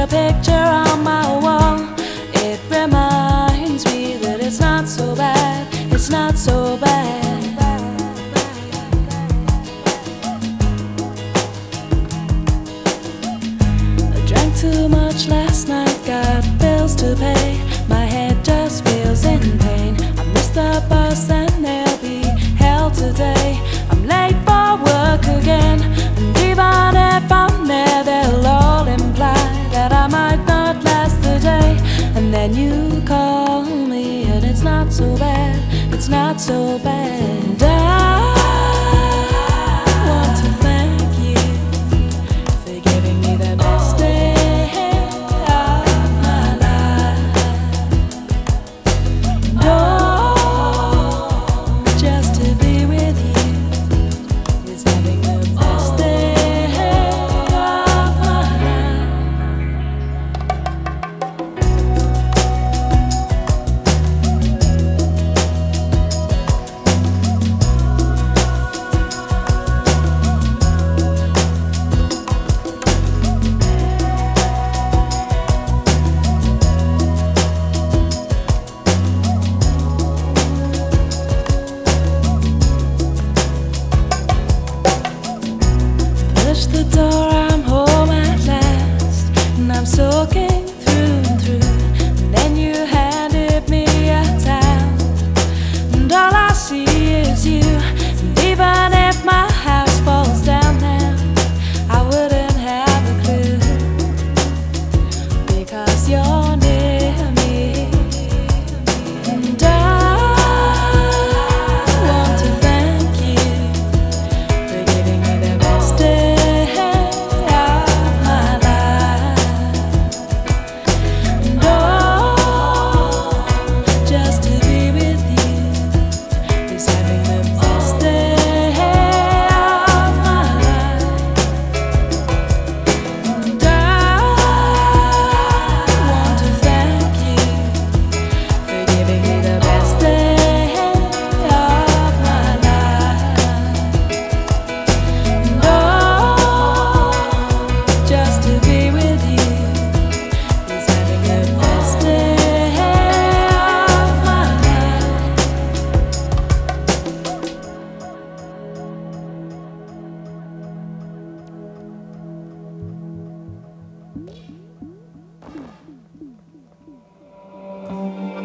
picture on my wall. It reminds me that it's not so bad, it's not so bad. I drank too much last night, got bills to pay. My head just feels in pain. I missed the bus and there'll be hell today. I'm late for work again, and even if I'm there, they'll all imply that I might not last the day. And then you call me and it's not so bad, it's not so bad.